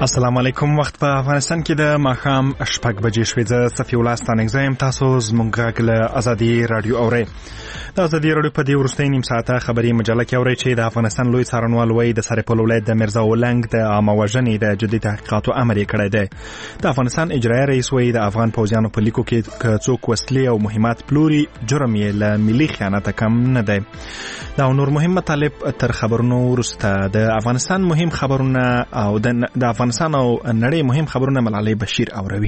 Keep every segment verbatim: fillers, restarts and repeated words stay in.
السلام علیکم. وخت په افغانستان کې د ماښام شپږ بجې شوې. زه صفي الله ستانکزی یم. تاسو زموږ غږ له ازادي رادیو اورئ. د ازادي رادیو په دې وروستۍ نیم ساعته خبري مجله کې اورئ چې د افغانستان لوی څارنوال وایي د سرپل ولایت د میرزا اولنګ د عامه وژنې د جدي تحقیقاتو امر یې کړی دی. د افغانستان اجرایي رئیس وایي د افغان پوځیانو په لیکو کې که څوک وسلې او مهمات پلوري جرم یې له ملي خیانته کم نه دی. دا نور مهم مطالب تر خبرونو وروسته د افغانستان مهم خبرونه او د افغانستان او نړۍ مهم خبرونه ملالۍ بشیر اوروي.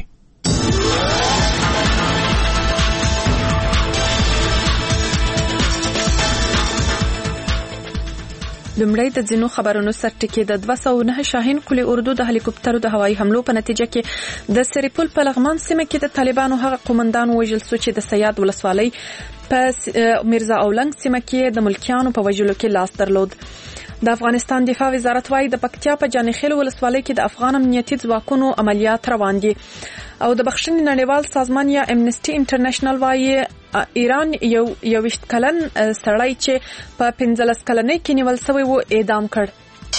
لومړی د ځینو خبرونو سرټکی. د دوه سوه نه شاهین قلی اردو د هلیکوپټرو د هوایي حملو په نتیجه کې د سرپل په لغمان سیمه کې د طالبانو هغه قومندان وژل شو چې د سیاد ولسوالۍ په میرزا اولنګ سیمه کې د ملکیانو په وژلو کې لاس درلود. د افغانستان دفاع وزارت وايي د پکتیا په جانخیل ولسوالۍ کې د افغان امنیتي ځواکونو عملیات روان دي. او د بخښنې نړیوال سازمان یا امنسټي انټرنیشنل وايي ایران یو یوشت کلن سړی چې په پنځلس کلنۍ کې نیول شوی و اعدام کړ.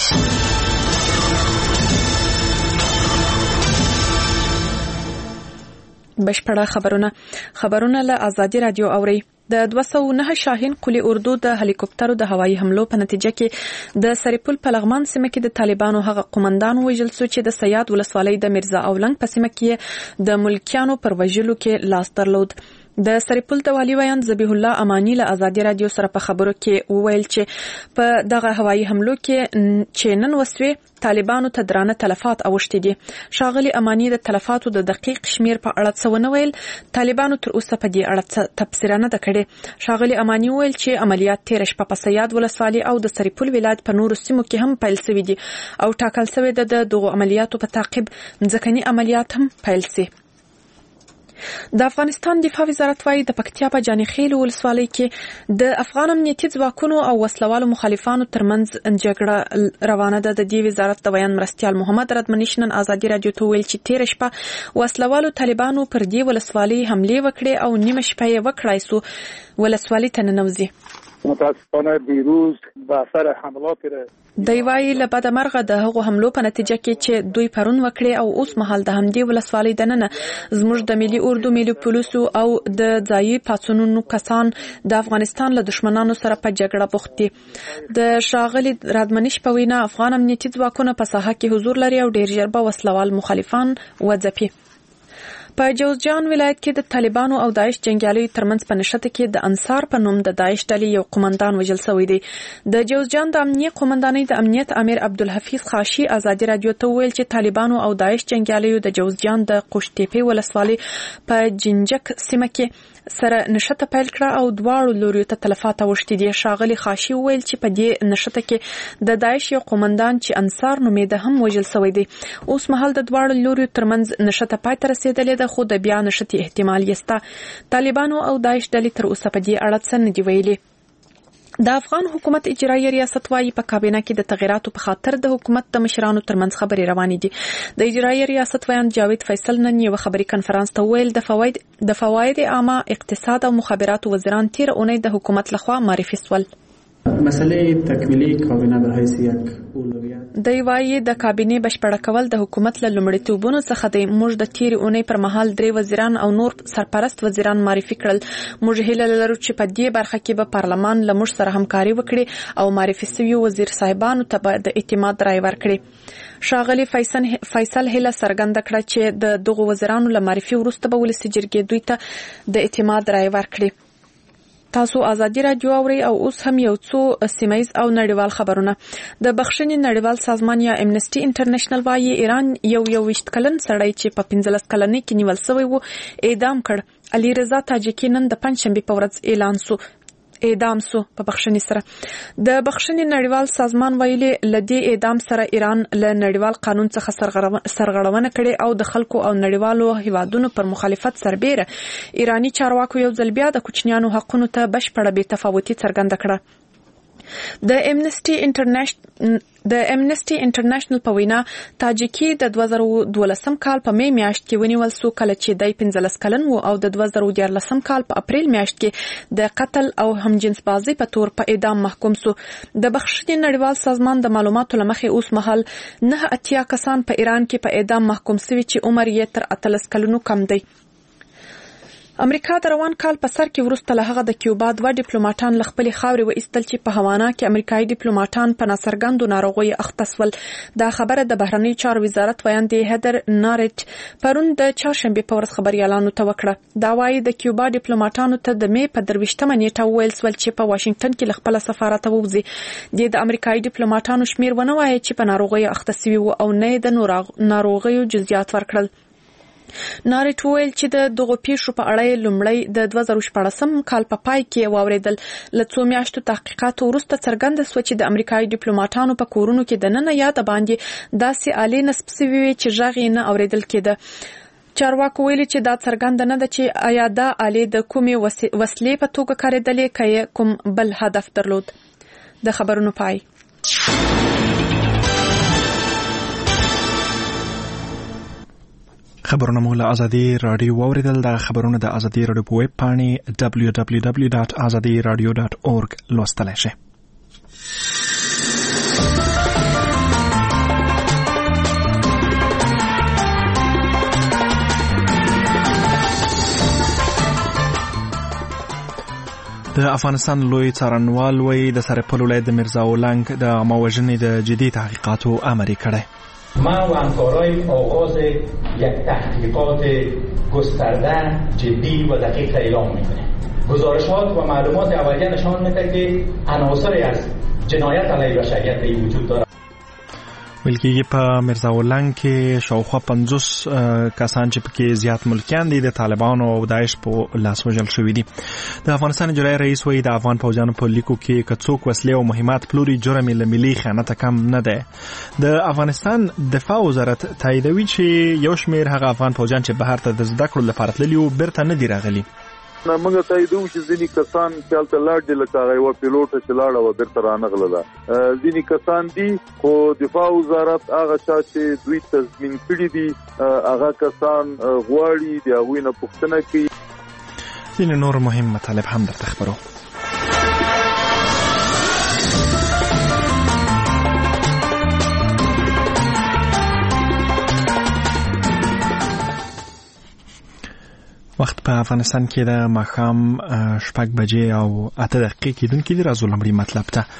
بشپړه خبرونه خبرونه له ازادي رادیو اوري. د دوه سوه نه شاهین قلی اردو د هلیکوپټرو د هوایي حملو په نتیجه کې د سرپل په لغمان سیمه کې د طالبانو هغه قومندان وژل شو چې د سیاد ولسوالۍ د میرزا اولنګ په سیمه کې د ملکیانو پر وژلو کې لاس درلود. د سرپل د والی ویان ذبیح الله امانی له ازادي رادیو سره په خبرو کې وویل چې په دغه هوایي حملو کې چې نن وسوي طالبانو ته درانه تلفات اوښتي دي. شاغلی امانی د تلفاتو د دقیق شمیر په اړه څه ونه ویل. طالبانو تر اوسه په دې اړه تفسیر نه ده کړې. شاغلی امانی ویل چې عملیات تیر شپه په سیاد ولسوالۍ او د سرپل ولایت په نورو سیمو کې هم پیل شوي دي او ټاکل شوی ده د دغو عملیاتو په تعقیب ځکهني عملیات هم پیل شي. د افغانستان دفاع وزارت وايي د پکتیا په جانخیل ولسوالۍ کې د افغان امنیتي ځواکونو او وسلوالو مخالفانو ترمنځ جګړه روانه ده. د دې وزارت د بیان مرستیال محمد ردمنی نن ازادي رادیو ته ویل چې تیر شپه وسلوالو طالبانو پر دې ولسوالۍ حمله وکړه او نیمه شپه یې وکړای سو ولسوالۍ ته ننوځي. متاسفانه دیروز به اثر حملات دی وايي له بده مرغه د هغو حملو په نتیجه کې چې دوی پرون وکړي او اوس مهال د همدې ولسوالۍ دننه زموږ د ملي اردو ملي پولیسو او د ځایي پاتونونو کسان د افغانستان له دشمنانو سره په جګړه بوخت دي. د شاغلي رادمنش په وینا افغان امنیتي ځواکونه په ساحه کې حضور لري او ډیر ژر به وسلوال مخالفان وځپي. په جوزجان ولایت کې د طالبانو او داعش جنگیالیو ترمنځ په نښته کې د انصار په نوم د داعش ډلې یو قومندان وژل شوی دی. د جوزجان د امنیت قومندانۍ د امنیت امیر عبدالحفیظ خاشي ازادي رادیو ته ویل چې طالبانو او داعش جنگیالیو د جوزجان د قوشتېپې ولسوالۍ په جنجک سیمه کې سره نشته پیل کړه او دواړو لوريو ته تلفات اوښتي دي. شاغلي خاشي ویل چې په دې نشته کې د داعش یو قومندان چې انصار نومېده هم وژل شوی دی. اوس مهال د دواړو لوريو ترمنځ نشته پای ته رسیدلې ده خو د بیا نشته احتمال یسته. طالبانو او داعش ډلې تر اوسه په دې اړه څه نه دی ویلي. د افغان حکومت اجرایي ریاست وايي په کابینه کې د تغیراتو په خاطر د حکومت د مشرانو ترمنځ خبرې روانې دي. د اجرایي ریاست ویان جاوید فیصل نن یو خبري کنفرانس ته ویل د فواید د فواید عامه اقتصاد او مخابرات وزیران تیر اونۍ د حکومت لخوا معرفي شول. مسئله تکمیلی کابینه به حیث یک اولویت دی وايي د کابینه بشپړه کول د حکومت له لومړیتوبونو څخه دی. موږ د تیر اونۍ پر مهال درې وزیران او نور سرپرست وزیران معرفي کړل. موږ هیله لرو چې په دې برخه کې به پارلمان له موږ سره همکاري وکړي او معرفي شوي وزیر صاحبانو ته د اعتماد رای ورکړي. شاغلی فیصل فیصل هله سرګند کړه چې د دغو وزیرانو له معرفي وروسته به ولسی جرګې دوی ته د اعتماد رای ورکړي. تاسو ازادي رادیو اوري او اوس هم یو څو سیمایز او نړیوال خبرونه. د بخښنې نړیوال سازمان یا امنسټي انټرنیشنل وايي ایران یو یو وشت کلن سړی چې په پنځلس کلنۍ کې نیول شوی و اعدام کړ. علي رضا تاجکی نن د پنځشنبه په ورځ اعلان سو اعدام سو په بخښنې سره. د بخښنې نړیوال سازمان ویلي لدی اعدام سره ایران له نړیوال قانون څخه سرغړونه کړي او د خلکو او نړیوالو هیوادونو پر مخالفت سربېره ایرانی چارواکو یو ځل بیا د کوچنیانو حقونو ته بشپړه بې تفاوتي څرګنده کړه. د امنسټي انټرنیشنل د امنسټي انټرنیشنل په وینا تاجیکي د دوه زره دولسم کال په می میاشت کې ونیول سو کله چې د پنځلس کلن وو او د دوه زره دیارلسم کال په اپریل میاشت کې د قتل او همجنس بازی په تور په اعدام محکوم سو. د بخښنې نړیوال سازمان د معلوماتو لمخې اوس مهال نه اتیا کسان په ایران کې په اعدام محکوم سوي چې عمر یې تر اتلس کلونو کم دی. امریکا د روان کال په سر کې ورسته له هغه د کیوبا دوه ډیپلوماټان له خپلې خاورې وایستل چې په هوانا کې امریکایي ډیپلوماټان په ناڅرګندو ناروغیو اخته شول. دا خبره د بهرنی چارو وزارت ویاندې هدر نارت پرون د چهارشنبه په ورځ خبريالانو ته وکړه. دا وايي د کیوبا ډیپلوماټانو ته د می په درويشتمه نیټه ویل سول چې په واشنگټن کې له خپل سفارت ووځي. د امریکایي ډیپلوماټانو شمیر ونه وایي چې په ناروغیو اخته شوي وو او نه د ناروغیو جزئیات ورکړل. نارت ویل چې د دغه پیښو په اړه لومړی د دوه زره شپږم کال په پای کې واوریدل. له څو میاشتو تحقیقاتو وروسته څرګنده شو چې د امریکایي ډیپلوماټانو په کورونو کې د نن یا د باندې داسې آلې نصب شوي وي چې غږ یې نه اوریدل کېده. چارواکو ویلي چې دا څرګنده نه ده چې آیا دا آلې د کومې وسلې په توګه کارېدلې که کوم بل هدف درلود. د خبرونو پای. خبرونه مو له ازادي رادیو واوریدل. د خبرونه د ازادي رادیو په ویب پاڼې دبلیو دبلیو دبلیو ډاټ ازادي رادیو ډاټ اورګ لوستلای شئ. د افغانستان لوی څارنوال وایي د سرپل ولایت د میرزا اولنګ د عامه وژنې د جدي تحقیقاتو امر کړی. ما و همکارای آغاز یک تحقیقات گسترده جدی و دقیق اعلام می‌کنیم. گزارشات و معلومات اولیه نشان می‌دهد که عناصری از جنایت علیه بشریت به وجود دارد. ویل کېږي په میرزا اولنګ کې شاوخوا پنځوس کسان چې پکې زیات ملکیان دي د طالبانو او داعش په لاس وژل شوي دي. د افغانستان اجرایي رئیس وایي د افغان پوځیانو په لیکو کې که څوک وسلې او مهمات پلوري جرم یې له ملي خیانته کم نه دی. د افغانستان دفاع وزارت تاییدوي چې یو شمېر هغه افغان پوځیان چې بهر ته د زده کړو لپاره تللي وو بیرته نه دي راغلي. موږ تاییدو چې ځینې کسان چې هلته لاړ دي لکه هغه یوه پیلوټه چې لاړه وه بیرته رانغله. ځینې کسان دي خو دفاع وزارت هغه چا چې دوی تضمین کړي دي هغه کسان غواړي د هغوی نه پوښتنه کوي. ځینې نور مهم مطالب هم درته خبرو. وخت په افغانستان کې د ماښام شپږ بجې او اته دقیقې کېدونکي دي. راځو لومړي مطلب ته.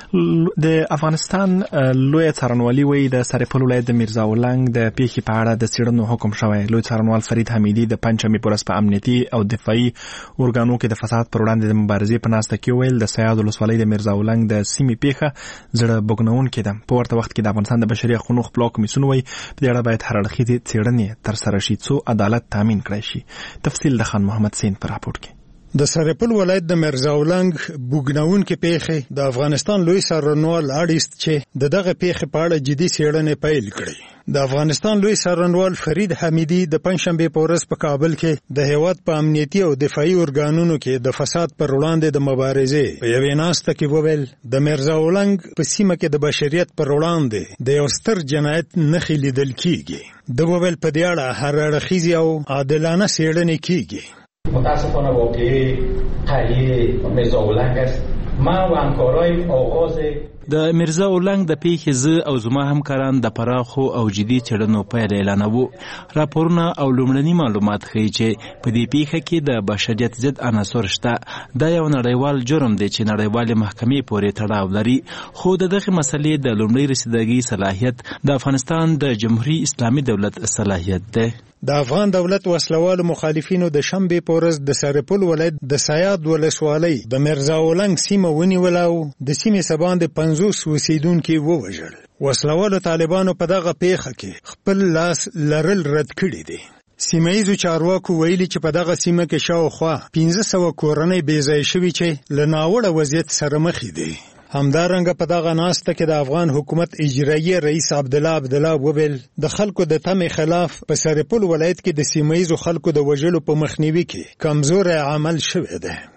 د افغانستان لوی څارنوالي وایي د سرپل ولایت د میرزا اولنګ د پیښې په اړه د څېړنو حکم شوی. لوی څارنوال فرید حمیدي د پنجشنبې په ورځ په امنیتي او دفاعي ارګانو کې د فساد پر وړاندې د مبارزې په ناسته کې ویل د سیاد ولسوالۍ د میرزا اولنګ د سیمې پیښه زړه بوږنونکې ده. په ورته وخت کې د افغانستان د بشري حقوقو خپلواک کمیسیون وایي په دې اړه باید هر اړخیزې څېړنې ترسره شي څو عدالت تامین کړی شي. تفصیل د خان محمد سین پر راپورټ کې. د سرپل ولایت د میرزا اولنګ بوږنونکې پیښې د افغانستان لوی څارنوال اړیست چې د دغه پیښې په اړه جدي څېړنې پیل کړې. د افغانستان لوی څارنوال فرید حمیدي د پنجشنبې په ورځ په کابل کې د هیواد په امنیتي او دفاعي ارګانونو کې د فساد پر وړاندې د مبارزې په یوې ناسته کې وویل د میرزا اولنګ په سیمه کې د بشریت پر وړاندې د یو ستر جنایت نښې لیدل کیږي. د وویل په دې اړه هر اړخیزې او عادلانه څېړنې کیږي. متاسفانه واقعی قریه میرزا اولنگ است. ما و همکارای آغاز د میرزا اولنګ د پیښې زه او زما همکاران د پراخو او جدي څېړنو پیل اعلانوو. راپورونه او لومړني معلومات ښیي چې په دې پیښه کې د بشریت ضد عناصر شته. دا یو نړیوال جرم دی چې نړیوالې محکمې پورې تړاو لري. خو د دغې مسلې د لومړۍ رسیدګۍ صلاحیت د افغانستان د جمهوریت اسلامي دولت صلاحیت دی. د افغان دولت وسلوالو مخالفینو د شنبې په ورځ د سرپل ولایت د سیاد ولسوالۍ د میرزا اولنګ سیمه ونیوله او د سیمې څخه باندې پنځوس اوسیدونکي ووژل. وسلوالو طالبانو په دغه پیښه کې خپل لاس لرل رد کړي دي. سیمه ییزو چارواکو ویلي چې په دغه سیمه کې شاوخوا پنځه سوه کورنۍ بې ځایه شوي چې له ناوړه وضعیت سره مخ دي. همدارنګه په دغه ناسته کې د افغان حکومت اجرایي رئیس عبدالله عبدالله وویل د خلکو د تمې خلاف په سرپل ولایت کې د سیمه ییزو خلکو د وژلو په مخنیوي کې کمزوری عمل شوی دی.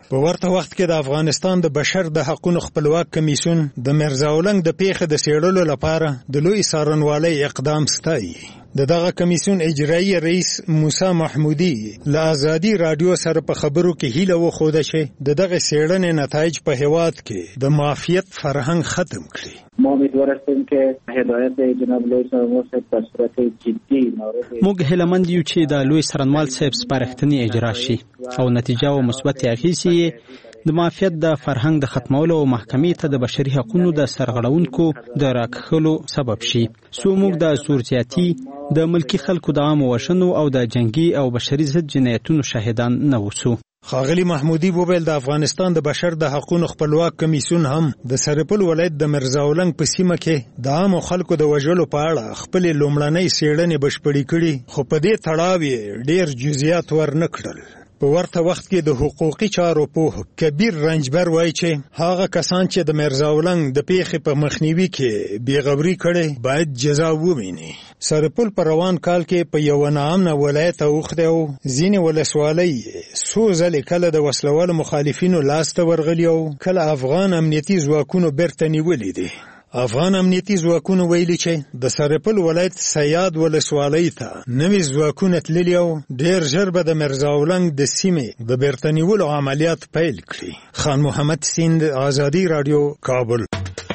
په ورته وخت کې د افغانستان د بشر د حقوقو خپلواک کمیسیون د میرزا اولنګ د پیښې د څېړلو لپاره د لوی څارنوالۍ اقدام ستایي. د دغه کمیسیون اجرایي رئیس موسی محمودي له ازادي رادیو سره په خبرو کې هیله وښوده چې د دغه څېړنې نتایج په هیواد کې د معافیت فرهنګ ختم کړي. ما امیدوار هستیم که هدایت جناب لوی څارنوال صاحب په صورت جدي ناروغ موږ هیلهمند یو چې د لوی څارنوال صاحب سپارښتنې اجرا شي او نتیجه او مثبت اخیسي د معافیت د فرهنګ د ختمولو او محکمې ته د بشري حقوقو د سرغړونکو د راکخلو سبب شي. سو موږ د سورتياتي د ملکی خلکو د عام وشنو او د جنگي او بشري ضد جنایتونو شاهدان نه وسو. ښاغلي محمودي وویل د افغانستان د بشر د حقوقو خپلواک کمیسیون هم د سرپل ولایت د مرزا اولنګ په سیمه کې د عام خلکو د وژلو په اړه خپل لومړنۍ څېړنې بشپړې کړي، خو په دې تړاو یې ډېر جزئیات ورنه کړل. په ورته وخت کې د حقوقي چارو پوه کبیر رنجبر وایي چې هغه کسان چې د مرزا اولنګ د پیښې په مخنیوي کې بیغوري کړي باید جزا وویني. سرپل په روان کال کې په یو ناامنه ولایت اوښتی او ځینې ولسوالۍ څو ځلې کله د وسلوالو مخالفینو لاسته ورغلي او کله افغان امنیتي ځواکونو بیرته نیولي دي. افغان امنیتي ځواکونو ویلي چې د سرپل ولایت سیاد ولسوالۍ ته نوي ځواکونه تللي او ډېر ژر به د مرزا اولنګ د سیمې د بیرته نیولو عملیات پیل کړي. خان محمد سیند، ازادي رادیو، کابل.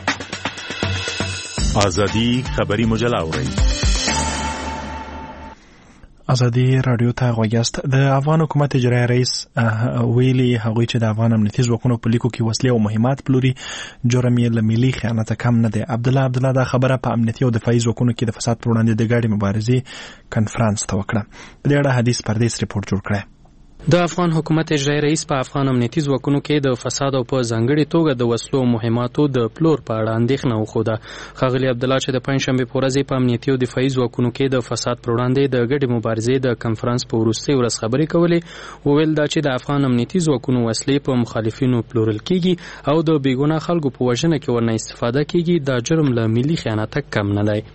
ازادي خبری مجله اورئ. ازادي رادیو ته غوږیاست. د افغان حکومت اجرایي رئیس ویلي هغوی چې د افغان امنیتي ځواکونو په لیکو کې وسلې او مهمات پلوري جرم یې له ملي خیانته کم نه دی. عبدالله عبدالله دا خبره په امنیتي او دفاعي ځواکونو کې د فساد پر وړاندې د ګډې مبارزې کنفرانس ته وکړه. په دې اړه حدیث پردیس ریپورت جوړ کړی. د افغان حکومت اجرایي رئیس په افغان امنیتي ځواکونو کې د فساد او په ځانګړي توګه د وسلو او مهماتو د پلور په اړه اندېښنه وښوده. ښاغلي عبدالله چې د پنجشنبې په ورځ په امنیتي او دفاعي ځواکونو کې د فساد پر وړاندې د ګډې مبارزې د کنفرانس په وروستۍ ورځ خبرې کولې، وویل دا چې د افغان امنیتي ځواکونو وسلې په مخالفینو پلورل کیږي او د بیګناه خلکو په وژنه کې ورنه استفاده کیږي، دا جرم له ملي خیانته کم نه دی.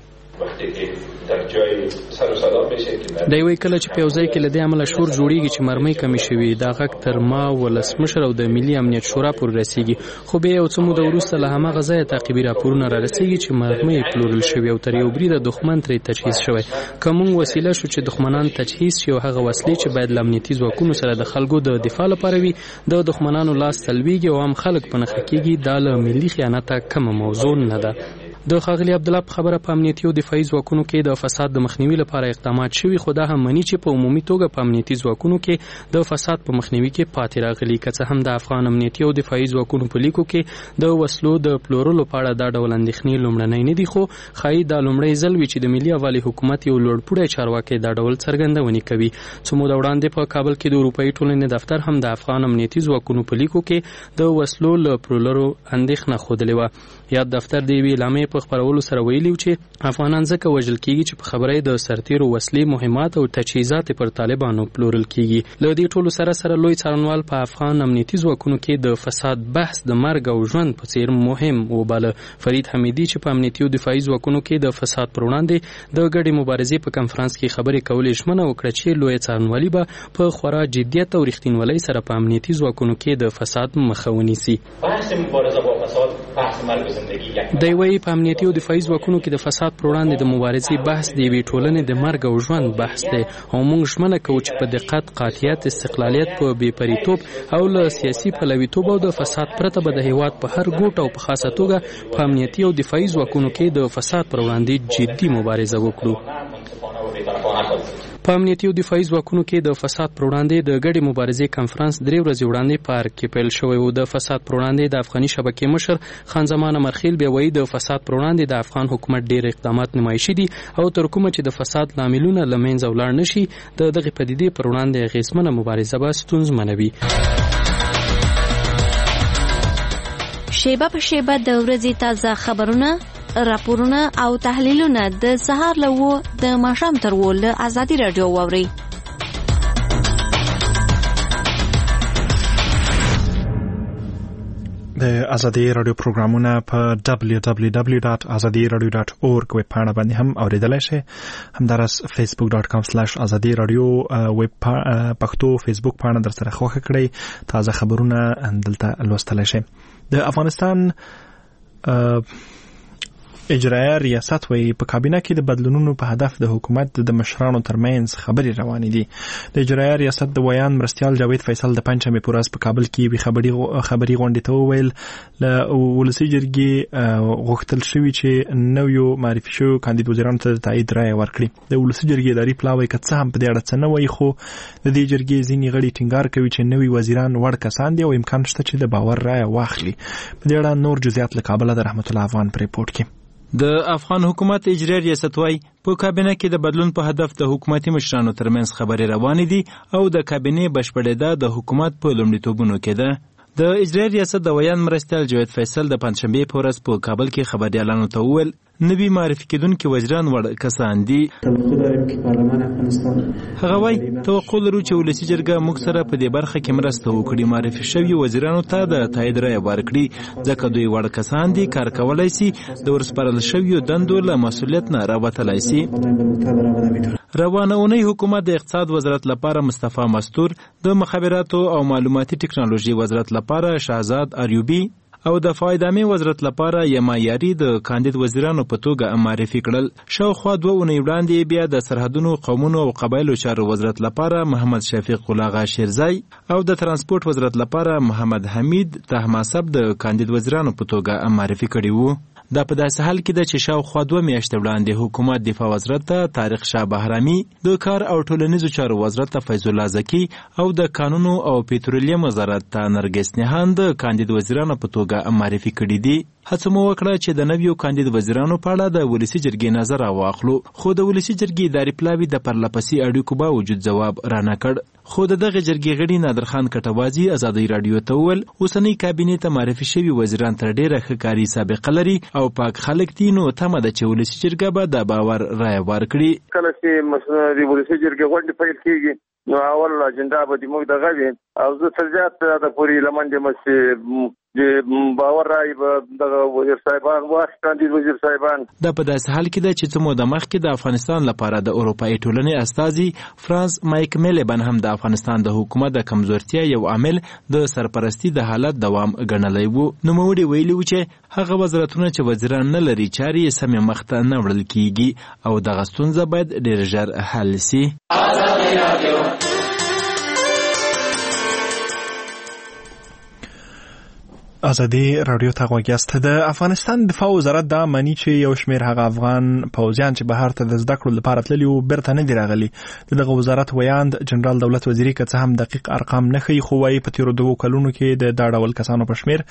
دا یوې کله چې په یو ځای کې له دې عمله شور جوړیږي چې مرمۍ کمې شوي، دا غږ تر ما ولسمشر او د ملي امنیت شورا پورې رسیږي، خو بیا یو څه موده وروسته له هماغه ځایه تعقیبي راپورونه را رسیږي چې مرمۍ پلورل شوي او تر یو بریده دښمن ترې تجهیز شوی. که موږ وسیله شو چې دښمنان تجهیز شي او هغه وسلې چې باید له امنیتي ځواکونو سره د خلکو د دفاع لپاره وي د دښمنانو لاس تلویږي او عام خلک په نښه کېږي، دا له ملي خیانته کمه موضوع نه ده. د ښاغلي عبدالله په خبره په امنیتي او دفاعي ځواکونو کې د فساد د مخنیوي لپاره اقدامات شوي، خو دا هم مني چې په عمومي توګه په امنیتي ځواکونو کې د فساد په مخنیوي کې پاتې راغلي. که څه هم د افغان امنیتي او دفاعي ځواکونو په لیکو کې د وسلو د پلورلو په اړه دا ډول اندېښنې لومړنۍ نه دي، خو ښایي دا لومړی ځل وي چې د ملي عوالي حکومت یو لوړپوړی چارواکی دا ډول څرګندونې کوي. څو موده وړاندې په کابل کې د اروپایي ټولنې دفتر هم د افغان امنیتي ځواکونو په لیکو کې د وسلو له پلورلو اندېښنه ښودلې وه. یاد دفتر د یوې اعلامیې په خپرولو سره ویلي چې افغانان ځکه وژل کیږي چې په خبره د سرتیرو وسلې، مهمات او تجهیزات پر طالبانو پلورل کیږي. له دې ټولو سره سره لوی څارنوال په افغان امنیتي ځواکونو کې د فساد بحث د مرګ او ژوند په څیر مهم وباله. فرید حمیدي چې په امنیتي او دفاعي ځواکونو کې د فساد پر وړاندې د ګډې مبارزې په کنفرانس کې خبرې کولې ژمنه وکړه چې لوی څارنوالي به په خورا جدیت او رښتینولۍ سره په امنیتي ځواکونو کې د فساد مخه ونیسي. بحث مبارزه با فساد بحث مرګ زندگی دی وایي په امنیتي او دفاعي ځواکونو کې د فساد پر وړاندې د مبارزې بحث د یوې ټولنې د مرګ او ژوند بحث دی او موږ ژمنه کوو چې په دقت، قاطعیت، استقلالیت، په بې پریتوب او له سیاسي پلویتوب او د فساد پرته به د هیواد په هر ګوټ او په خاصه توګه په امنیتي او دفاعي ځواکونو کې د فساد پر وړاندې جدي مبارزه وکړو. په امنیتي او دفاعي ځواکونو کې د فساد پر وړاندې د ګډې مبارزې کنفرانس درې ورځې وړاندې په ارګ کې پیل شوی و. د فساد پر وړاندې د افغاني شبکې مشر خان زمان امرخیل بیا وایي د فساد پر وړاندې د افغان حکومت ډېر اقدامات نمایشي دي او تر کومه چې د فساد لاملونه له منځه ولاړ نشي د دغې پدیدې پر وړاندې اغېزمنه مبارزه به ستونزمنه وي. شیبه په شیبه د ورځې تازه خبرونه، راپورونه او تحلیلونه د سهار له و د ماښام تر و له ازادي راډیو واورئ. د د ازادي رادیو پروګرامونه په دبليو دبليو دبليو ډاټ ازادي رادیو ډاټ اورګ ویب پاڼه باندې هم اوریدلای شئ. همدارس فیسبوک ډاټ کام سلیش ازادي رادیو ویب پښتو فیسبوک پاڼه در سره خوښه کړئ. تازه خبرونه دلته لوستلای شئ. د افغانستان اجرایه ریاست وی په کابینه کې د بدلونونو په هدف د حکومت د مشرانو ترمنځ خبرې روانې دي. د اجرایه ریاست د ویان مرستیال جاوید فیصل د پنځمې په ورځ په کابل کې وی خبري خبري غونډې ته وویل ل ولسی جرګې غوښتل شوی چې نویو معرفي شو کاندید وزیرانو ته تایید رائے ورکړي. د ولسی جرګې اداري پلاوی کڅ هم په دې اړه څه نه وایي، خو د دې جرګې ځینې غړي ټینګار کوي چې نوی وزیران وړ کسان دي او امکان شته چې د باور رائے واخلي. په دې اړه نور جزئیات له کابل د رحمت الله افغان پر ریپورت کې. د افغان حکومت اجرایي ریاست وايي په کابینه کې د بدلون په هدف د حکومتي مشرانو ترمنځ خبرې روانې دي او د کابینې بشپړېدا د حکومت په لومړیتوبونو کې ده. د اجرایي ریاست د ویان مرستیال جاوید فیصل د پنځشنبې په ورځ په کابل کې خبريالانو ته وویل نوی معرفي کېدونکي وزیران وړ کسان دي. هغه وايي توقع لرو چې ولسي جرګه موږ سره په دې برخه کې مرسته وکړي، معرفي شوي وزیرانو ته د تایید رایه ورکړي، ځکه دوی وړ کسان دي، کار کولای شي، د ورسپارل شویو دندو له مسؤلیت نه راوتلای شي. روانه اونۍ حکومت د اقتصاد وزارت لپاره مصطفی مستور، د مخابراتو او معلوماتي ټکنالوژي وزارت لپاره شهزاد اریوبی او د فایدامي وزارت لپاره یما یاری د کاندید وزیرانو په توګه معرفي کړل. شاوخوا دوه اونۍ وړاندې بیا د سرحدونو قومونو او قبایلو چارو وزارت لپاره محمد شفیق غلاغه شیرزای او د ترانسپورت وزارت لپاره محمد حمید طهماسب د کاندید وزیرانو په توګه معرفي کړي وو. دا په داسې حال کې ده چې شاوخوا دوه میاشتې وړاندې حکومت دفاع وزارت ته طارق شاه بهرامي، د کار او ټولنیزو چارو وزارت ته فیض الله زکی او د قانونو او پټرولیم وزارت ته نرګس نهان د کاندید وزیرانو په توګه معرفي کړي دي. هڅه مو وکړه چې د نویو کاندید وزیرانو په اړه د ولسی جرګې نظر واخلو، خو د ولسی جرګې اداري پلاوی د پرلپسې اړیکو باوجود ځواب رانه کړ. خو د دغه جرګې غړي نادر خان کټوازی ازادي رادیو ته وویل اوسنۍ کابینې ته معرفي شوي وزیران تر ډیره ښه کاري سابقه لري او پاک خلک دي، نو تمه ده چې ولسی جرګه به د باور رایه ورکړي. کله چې مسله د ولسی جرګې غونډه پیل کیږي نو اول اجنډا به د موږ دغه وي او زه تر زیات د پوری لمنډه مې د باور راي به د وزیر صاحبان واخ کاندید وزیر صاحبان. دا په داسې حال کې ده چې څه موده مخکې د افغانستان لپاره د اروپایي ټولنې استازي فرانس مایک میلیبن هم د افغانستان د حکومت د کمزورتیا یو عامل د سرپرستی د حالت دوام ګڼلی وو. نوموړي ویلي و چې هغه وزارتونه چې وزیران نه لري چارې یې سمې مخته نه وړل کیږي او دغه ستونزه باید ډېر ژر حل سي. ازادي رادیو ته غوږ یاست. د افغانستان دفاع وزارت دا مانی چې یو شمېر هغه افغان پوځیان چې بهر ته د زده کړو لپاره تللي وو بیرته نه دي راغلي. دغه وزارت ویاند جنرال دولت وزیري که څه هم دقیق ارقام نه ښیي، خو وایي په تیرو دوو کلونو کې د دا ډول کسانو په شمېر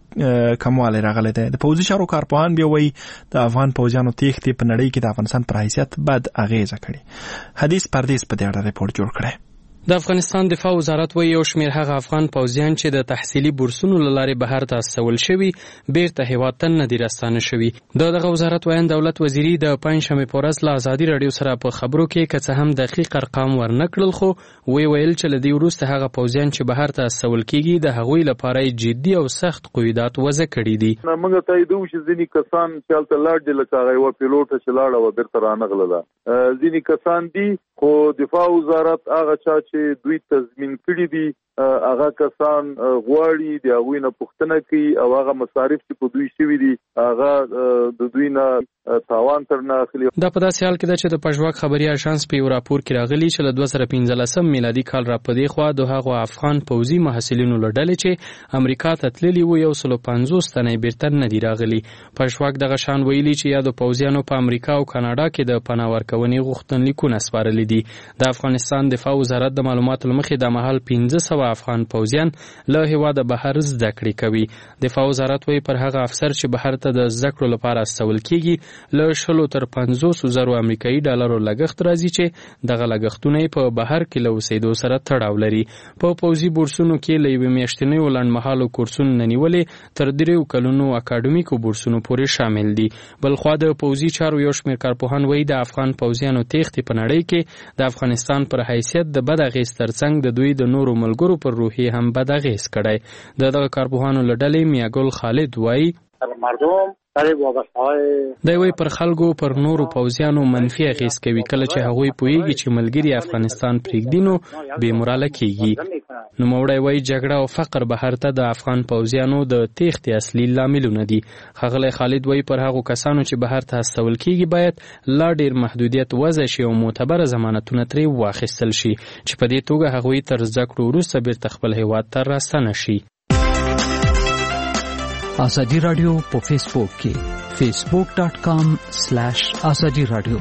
کموالی راغلی دی. د پوځي چارو کارپوهان بیا وایي د افغان پوځیانو تېښتې په نړۍ کې د افغانستان پر حیثیت بد اغیزه کړې. حدیث پردیس په دې اړه ریپورت جوړ کړی. د افغانستان دفاع وزارت وایي یو شمېر هغه افغان پوځیان چې د تحصیلي بورسونو له لارې بهر ته استول شوي بیرته هېواد ته نه دي راستانه شوي. د دغه وزارت ویاند دولت وزیري د پنجشنبې په ورځ له ازادي راډیو سره په خبرو کې که څه هم دقیق ارقام ورنه کړل، خو وی ویل چې له دې وروسته هغه پوځیان چې بهر ته استول کېږي د هغوی لپاره جدي او سخت قیودات وضع کړي دي. موږ تاییدو چې ځینې کسان چې هلته لاړ دي لکه هغه یوه پیلوټه چې لاړه وه بیرته رانغلله، ځینې کسان دي خو دفاع وزارت هغه چا چې دوی تضمین کړي دي هغه کسان غواړي د هغوی نه پوښتنه کوي او هغه مصارف چې په دوی شوي دي هغه د دوی نه تاوان تر نه اخلي. دا په داسې حال کې ده چې د پژواک خبري اژانس په یو راپور کې راغلي چې له دوه زره پنځلسم میلادي کال را په دې خوا د هغو افغان پوځي محصلینو له ډلې چې امریکا ته تللي وو یو سلو پنځوس تنه یې بیرته نه دي راغلي. پژواک دغه شان ویلي چې یادو پوځیانو په امریکا او کاناډا کې د پناه ورکونې غوښتنلیکونه سپارلي دي. د افغانستان دفاع وزارت د معلوماتو له مخې د مهال پنځه سوه افغان پوځیان له هېواده بهر زده کړې کوي. دفاع وزارت وایي پر هغه افسر چې بهر ته د زده کړو لپاره استول کېږي له شلو تر پنځوسو زرو امریکایي ډالرو لګښت راځي چې دغه لګښتونه په بهر کې له اوسېدو سره تړاو لري. په پوځي بورسونو کې له یوې میاشتنیو لنډمهالو کورسونو نه نیولې تر دریو کلونو اکاډمیکو بورسونو پورې شامل دي. بلخوا د پوځي چارو یو شمېر کارپوهان وایي د افغان پوځیانو تېښتې په نړۍ کې د افغانستان پر حیثیت د بد اغېز ترڅنګ د دوی د نورو ملګرو افغانانو پر روحي هم بد اغېز کړی. د دغه کارپوهانو له ډلې میاګل خالد وایي مردم دی وی پر خلکو پر نورو پوځیانو منفي اغېز کوي کله چې هغوی پوهیږي چې ملګري افغانستان پرېږدي نو بې موراله کیږي. نوموړی وایي جګړه او فقر بهر ته د افغان پوځیانو د تېښتې اصلي لاملونه دي. ښاغلی خالد وایي پر هغو کسانو چې بهر ته استول کیږي باید لا ډېر محدودیت وضع شي او معتبره ضمانتونه ترې واخیستل شي چې په دې توګه هغوی تر زده کړو وروسته بیرته خپل هیواد ته راستنه شي. آزادی رادیو په فیسبوک کې فیسبوک ډاٹ کام سلیش آزادی رادیو.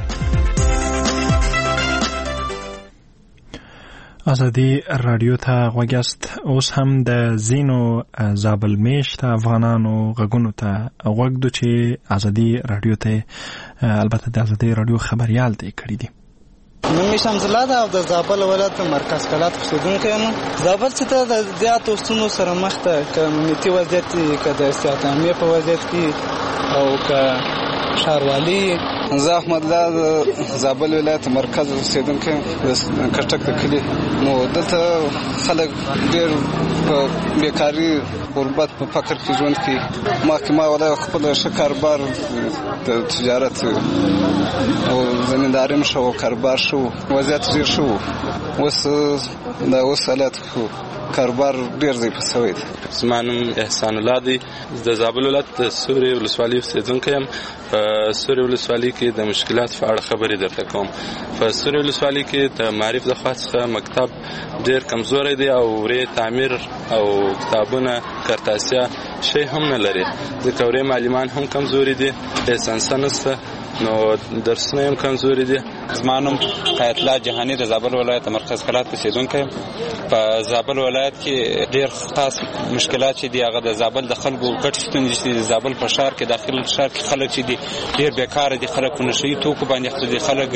آزادی رادیو ته غوږاست. اوس هم د ځینو زابل میشته افغانانو غږونو ته غوږ دو چې آزادی رادیو ته البته د آزادی رادیو خبریال ته کړی دي. نومي شمزله ده او د زابل ولایت مرکز کلات اوسېدونکی یم. زابل چې ته د زیاتو ستونزو سره مخ ده، که امنیتي وضعیت وي، که د استحکامي په وضعیت کې او که ښاروالي. زه احمد الله د زابل ولایت مرکز اوسېدونکی یم، د کټک د کلي. نو دلته خلک ډېر په بیکاري غربت په فقر کې ژوند کوي. مخکې ما ولایت خپل ښه کاروبار د تجارت او زمینداري م ښه و، کاروبار ښه و، وضعیت ډېر ښه و. اوس دا اوس حالت کاروبار ډېر ضعیفه شوی دی. زما نوم احسان الله دی. د زابل ولایت د سورې ولسوالۍ اوسېدونکی یم. په سورې ولسوالۍ کې د مشکلات په اړه خبرې درته کوم. په سورې ولسوالۍ کې د معارف د خوا څخه مکتب ډېر کمزوری دی او وری تعمیر او کتابونه کرتاسیا شی هم نه لري. ځکه وری معلمان هم کمزوري دي، لیسانسه نشته، نو درسونه هم کمزوري دي. زما نوم حیات الله جهاني د زابل ولایت مرکز کلات اوسېدونکی یم. په زابل ولایت کې ډېر خاص مشکلات چې دي هغه د زابل د خلکو ګډ ستونزې چې د زابل په ښار کې داخل ښار کې خلک چې دي ډېر بیکاره دي. خلک په نشهیي توکو باندې اخته دي. خلک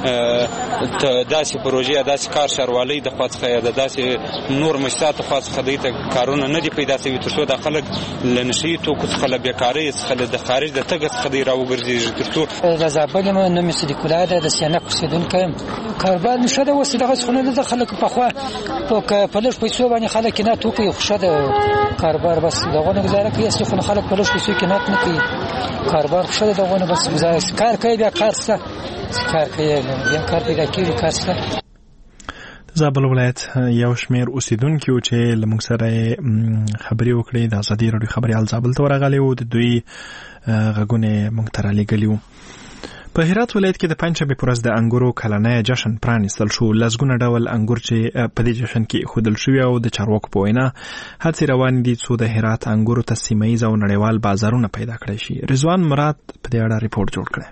داسې پروژې یا داسې کار ښاروالۍ د خوا څخه یا د داسې نور مؤسساتو خوا څخه دوی ته کارونه نه دي پیدا شوي تر څو دا خلک له نشهیي توکو څخه له بیکارۍ څخه د خارج د تګ څخه دوی راوګرځېږي. تر څو د زابل یم، نوم یې صدیق الله دی، د سیانک اوسېدونکی یم. کاروبار مې ښه ده. اوس دغسې خو نه ده. خلک پخوا په لږ پیسو باندې خلک قناعت وکړي، خو ښه ده کاروبار. بس دغو نه ګزاره کوي. اصلي خو نه خلک په لږ پیسو قناعت نه کوي. کاروبار خو ښه ده. دغو نه بس ګزاره کار کوي، بیا کار شته، کار کوي، بیا کار پیدا کېږي، کار شته. زابل ولایت یو شمیر اوسیدونکي و چې له موږ سره خبرې وکړې. د ازادي راډیو خبریال زابل ته ورغلی و، د دوی غږونه موږ ته رالیږلي وو. په هرات ولایت کې د پنجشنبې په ورځ د انګورو کلنی جشن پرانیستل شو. لسګونه ډول انګور چې په دې جشن کې ایښودل شوي او د چارواکو په وینا هڅې روانې دي څو د هرات انګورو ته سیمه ییز او نړیوال بازارونه پیدا کړی شي. رضوان مراد په دې اړه ریپورت جوړ کړی.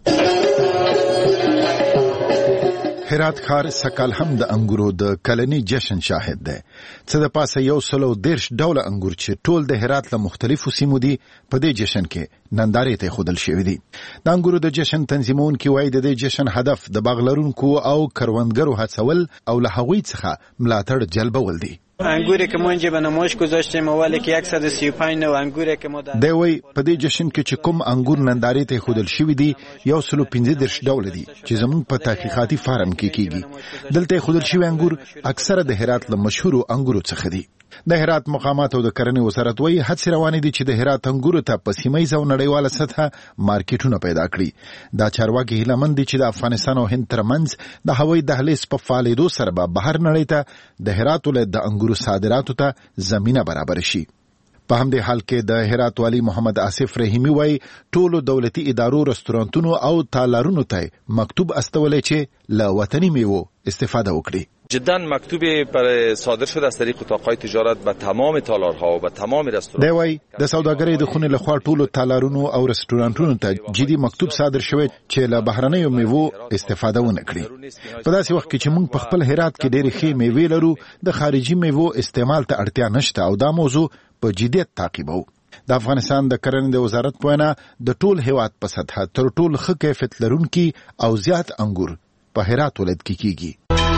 هرات ښار سکال هم د انګورو د کلنی جشن شاهد دی. څه د پاسه یو سلو دیرش ډوله انګور چې ټول د هرات له مختلفو سیمو دي په دې جشن کې نندارې ته ایښودل شوي دي. د انګورو د جشن تنظیمونکي وایي د دې جشن هدف د باغ لرونکو او کروندګرو هڅول او له هغوی څخه ملاتړ جلبول دي. انگوری که ما اینجا به نمایش گذاشتیم اولی که صد و سی و پنج نوع انگوری که ما دی وی په دې جشن کې چې کوم انګور نندارې ته خودل شوی دي یو سلو پنځه دېرش ډول دي چې زموږ په تحقیقاتي فارم کې کیږي. دلته خودل شوی انګور اکثره د هرات له مشهورو انګورو څخه دي. د هرات مقامات او د کرنې وزارت وایي هڅې روانې دي چې د هرات انګورو ته په سیمه ییزه او نړیواله سطحه مارکیټونه پیدا کړي. دا چارواکي هیله مند دي چې د افغانستان او هند ترمنځ د هوایي دهلیز په فعالېدو سره به بهر نړۍ ته د هرات ولایت د انګورو صادراتو ته زمینه برابر شي. په همدې حال کې د هرات والی محمد آصف رحیمی وایي ټولو دولتي ادارو، رستورانتونو او تالارونو ته مکتوب استولی چې له وطني میوو استفاده وکړي. جدا مکتوبی پر صادر شده از طریق اتاقهای تجارت به تمام تالارها و به تمام رستوران. دی وای د سوداګرۍ د خونې لخوا ټولو تالارونو او رستورانتونو ته جدي مکتوب صادر شوی چې له بهرنیو میوو استفاده ونه کړي. په داسې وخت کې چې موږ په خپل هرات کې ډېرې ښې میوې لرو، د خارجي میوو استعمال ته اړتیا نشته او دا موضوع په جدیت تعقیبو. د افغانستان د کرنې د وزارت په وینا د ټول هیواد په سطحه تر ټولو ښه کیفیت لرونکي او زیات انګور په هرات ولایت کې کیږي.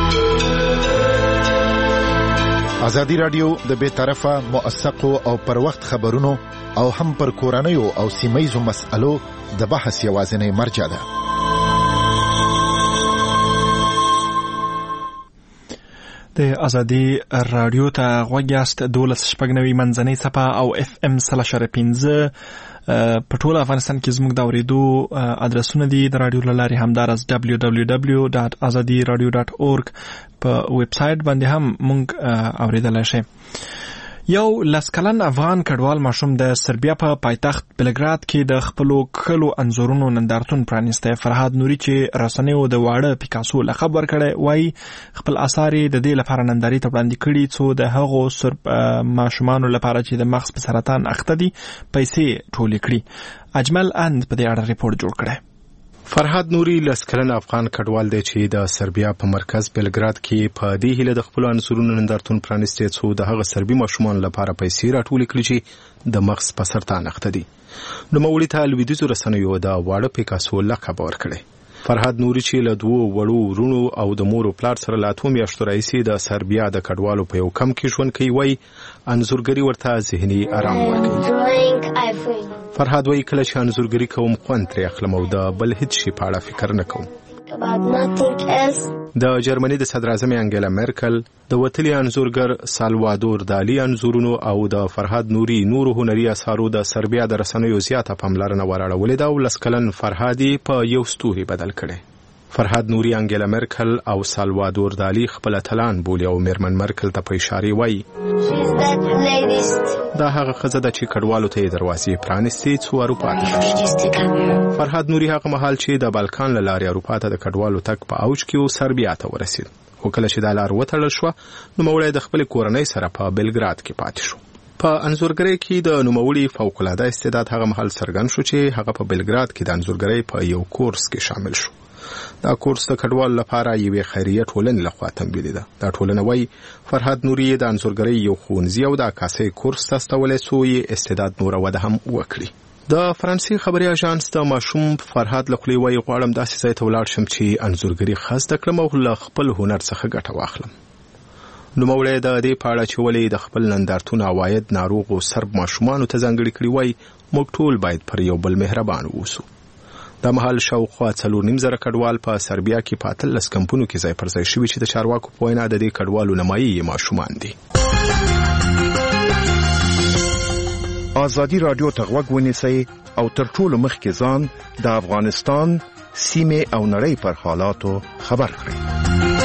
ازادي رادیو د بے طرفه، موثقو او پر وخت خبرونو او هم پر کورنیو او سیمه‌یزو مسألو د بحث یوازینی مرجع ده. د ازادي رادیو ته غوږ یاست دولس شپږ نوي منځنۍ څپه او اف ام سل اشاره پنځه په ټول افغانستان کې زموږ د اورېدو ادرسونه دي د رادیو له لارې همداراز دبلیو دبلیو دبلیو ډاټ ازادي رادیو ډاټ اورګ په ویب سایټ باندې هم موږ اورېدلای شئ. یو لس کلن افغان کډوال ماشوم د سربیا په پایتخت بلګراد کې د خپلو کلو انځورونو نندارتون پرانیسته. فرهاد نوري چې رسنیو د واړه پیکاسو لقب ورکړی وایي خپل اثار د دې لپاره نندارې ته وړاندې کړي څو د هغو سرب ماشومانو لپاره چې د مغز په سرطان اخته دي پیسې ټولې کړي. اجمل اند په دې اړه ریپورت جوړ کړی. فرهاد نوري لس کلن افغان کډوال دی چې د سربیا په مرکز بلګراد کې په دې هیله د خپل انځورونو نندارتون پرانیستی څو د هغه سربي ماشومان لپاره پیسې راټولې کړي چې د مغز په سرطان اخته دي. نوموړي ته لویدیځو رسنیو د واړه پیکاسو لقب ورکړی. فرهاد نوري چې له دوو وړو ورونو او د مور او پلار سره له اتو میاشتو راهیسې د سربیا د کډوالو په یو کمپ کې ژوند کوي وایي انځورګري ورته ذهني آرام ورکوي. فرهاد وایي کله چې انځورګري کوم خوند ترې اخلم او د بل هیڅ شي په اړه فکر نه کوم. د جرمني د صدر اعظم انګیلا مرکل د وتلي انځورګر سالوادور دالی انځورونو او د فرهاد نوري نورو هنري اثارو د سربیا د رسنیو زیاته پاملرنه وراړولې ده او لس کلن فرهادي په یو ستوري بدل کړي. فرهاد نوري انګیلا مرکل او سالوادور دالی خپل اتلان بولي او میرمن مرکل ته په اشاره وایي دا هغه ښځه ده چې کډوالو ته یې دروازې پرانیستې څو اروپا ته شي. فرهاد نوري هغه مهال چې د بالکان له لارې اروپا ته د کډوالو تګ په اوج کې و سربیا ته ورسید. خو کله چې دا لار وتړل شوه نوموړی د خپلې کورنۍ سره په بلګراد کې پاتې شو. په انځورګرۍ کې د نوموړي فوق‌العاده استعداد هغه مهال څرګند شو چې هغه په بلګراد کې د انځورګرۍ په یو کورس کې شامل شو. دا کورس د کډوالو لپاره یوې خیریه ټولنې لخوا تمویل ده. دا ټولنه وایي فرهاد نوري د انځورګرۍ یو ښوونځي او د عکاسۍ کورس ته استولی څو یې استعداد نوره وده هم وکړي. د فرانسې خبري اژانس د ماشوم فرهاد له خولې وایي غواړم داسې ځای ته ولاړ شم چې انځورګري ښه زده کړم او له خپل هنر څخه ګټه واخلم. نوموړی د دې په اړه چې ولې د خپل نندارتون عواید ناروغو سرب ماشومانو ته ځانګړي کړي وایي موږ ټول باید پر یو بل مهربان اوسو. دا مهال شاوخوا څلور نیم زره کډوال په سربیا کې په اتلس کمپونو کې ځای پر ځای شوي چې د چارواکو په وینا د دې کډوالو نیمایي یې ماشومان دي. ازادي رادیو ته غوږ ونیسئ او تر ټولو مخکې ځان د افغانستان سیمې او نړۍ پر حالاتو خبر کړئ.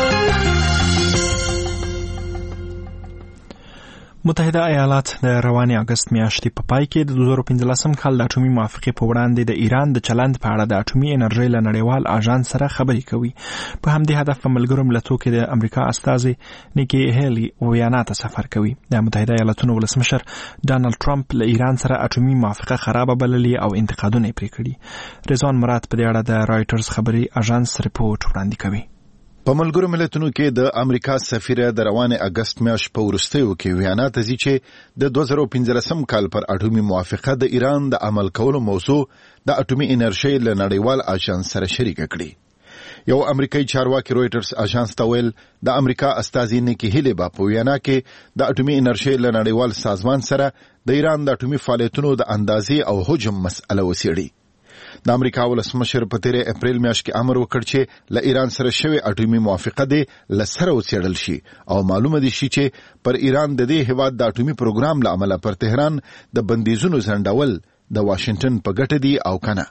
متحده ایالات د روانې اگست میاشتې په پای کې د دوه زره پنځلسم کال د اټومي موافقې په وړاندې د ایران د چلند په اړه د اټومي انرژۍ له نړیوال اژانس سره خبرې کوي. په همدې هدف په ملګرو ملتونو کې د امریکا استازي نیکی هیلی ویانا ته سفر کوي. د متحده ایالاتونو ولسمشر ډانلډ ټرمپ له ایران سره اټومي موافقه خرابه بللې او انتقادونه یې پرې کړي. رضوان مراد په دې اړه د رایټرز خبري اژانس ریپورت وړاندې کوي. په ملګرو ملتونو کې د امریکا سفیره د روانې اگست میاشت په وروستیو کې ویانا ته ځي چې د دوه زره پنځلسم کال پر اټومي موافقه د ایران د عمل کولو موضوع د اټومي انرژۍ له نړیوال اژانس سره شریکه کړي. یو امریکایي چارواکي رويټرز اژانس ته ویل د امریکا استازي نیکی هیلی په ویانا کې د اټومي انرژۍ له نړیوال سازمان سره د ایران د اټومي فعالیتونو د اندازې او حجم مسأله وڅېړي. د امریکا ولسمشر په تیره اپریل میاشت کې امر وکړ چې له ایران سره شوی اټومي موافقه دې له سره وڅېړل شي او معلومه دي شي چې پر ایران د دې هیواد د اټومي پروګرام له امله پر تهران د بندیزونو ځنډول د واشنگټن په ګټه دي او کنه.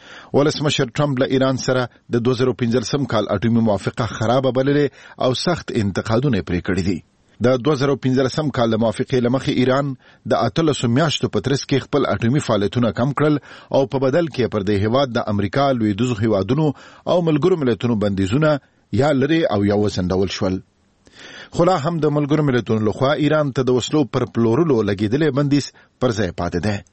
ولسمشر ټرمپ له ایران سره د دوه زره پنځلسم کال اټومي موافقه خرابه بللې او سخت انتقادونه پرې کړي دي. د دوه زره پنځلسم کال د موافقې لمخې ایران د اتلسو میاشتو په ترڅ کې خپل اټومي فعالیتونه کم کړل او په بدل کې پر دې هیواد د امریکا لویدیځو هیوادونو او ملګرو ملتونو بندیزونه یا لري او یا وسندول شول. خو لا هم د ملګرو ملتونو لخوا ایران ته د وسلو پر پلورلو لګیدلې بندیز پر ځای پاتې ده.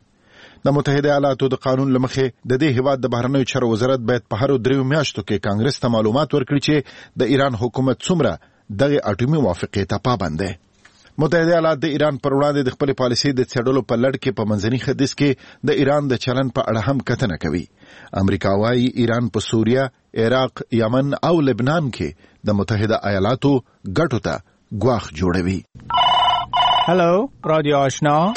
د متحده ایالاتو د قانون لمخې د دې هیواد د بهرنیو چارو وزارت باید په هر دریو میاشتو کې کانګرس ته معلومات ورکړي چې د ایران حکومت څومره دغه اټومي موافقې ته پابند دی. متحده ایالات د ایران پر وړاندې د خپل پالیسۍ د څېړلو په لړ کې په منځني ختیځ کې د ایران د چلن په اړه هم کتنه کوي. امریکا وايي ایران په سوریه، عراق، یمن او لبنان کې د متحده ایالاتو ګټو ته ګواښ جوړوي. هلو رادیو آشنا،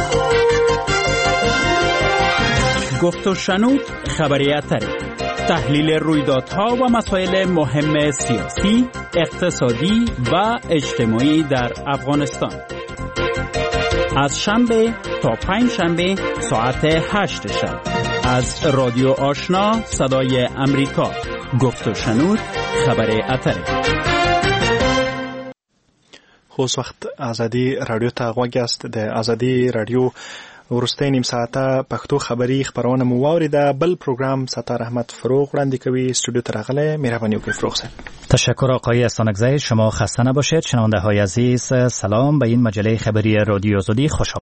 گفت و شنود خبری اتری، تحلیل رویدادها و مسائل مهم سیاسی، اقتصادی و اجتماعی در افغانستان. از شنبه تا پنج شنبه ساعت هشت شب از رادیو آشنا صدای امریکا. گفت و شنود خبر اتره. خوش وخت ازادي رادیو ته غوږ است. د ازادي رادیو ورستۍ نیم ساعته پښتو خبری خبرونه مو واوریده. بل پروگرام ستار احمد فروغ وړاندې کوي. استودیو ته راغله. مهرباني وکړئ فروغ صاحب. تشکر آقای استانکزی. شما خسته نباشید. شنونده های عزیز سلام. به این مجله خبری رادیو آزادی خوش